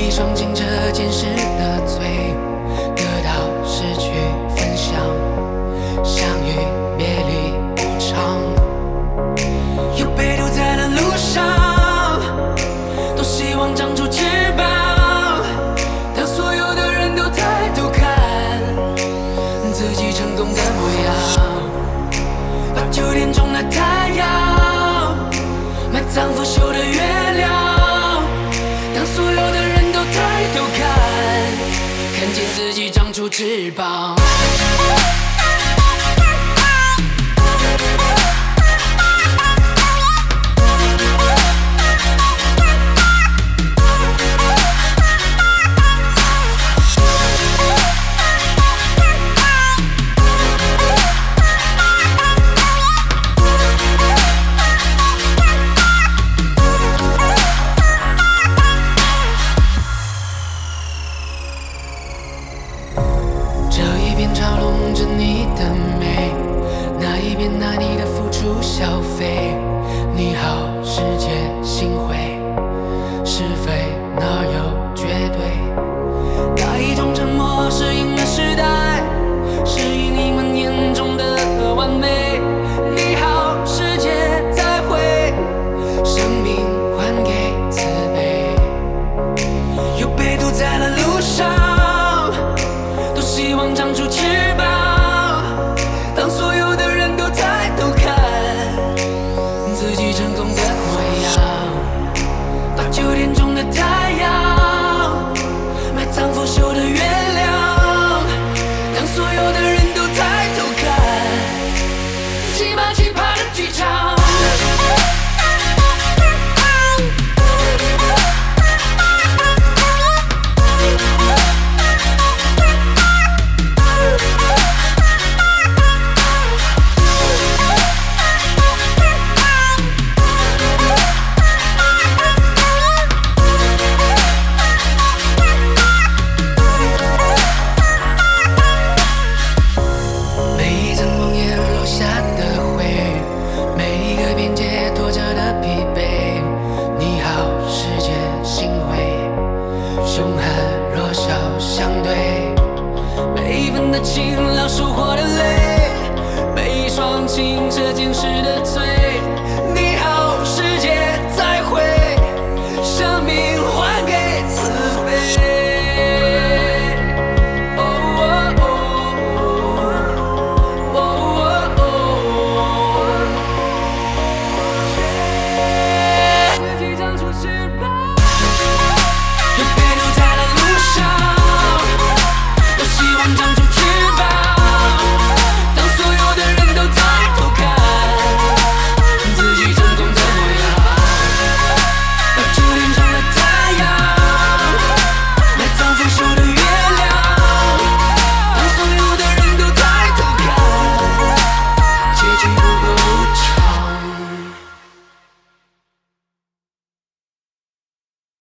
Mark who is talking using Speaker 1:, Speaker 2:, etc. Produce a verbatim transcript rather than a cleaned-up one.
Speaker 1: 一双清澈见识的嘴，得到失去分享，相遇别离无常，又被丢在了路上，多希望长出翅膀，当所有的人都抬头看自己成功的模样，把九点钟的太阳埋葬腐朽的月亮，当所有的人都抬头看，看见自己长出翅膀。这一边嘲弄着你的美，那一边拿你的付出消费。你好，世界心灰，是非哪有绝对？哪一种沉默适应了时代，适应你们眼中的完美？你好，世界再会，生命还给慈悲，又被堵在了路上。希望长出翅膀，当所有的人都抬头看自己成功的模样，把九点钟的太阳埋葬腐朽的月亮，当所有的人都抬头看奇葩奇葩的剧场。凶狠弱小相对，每一分的勤劳收获的累，每一双清澈见识的嘴。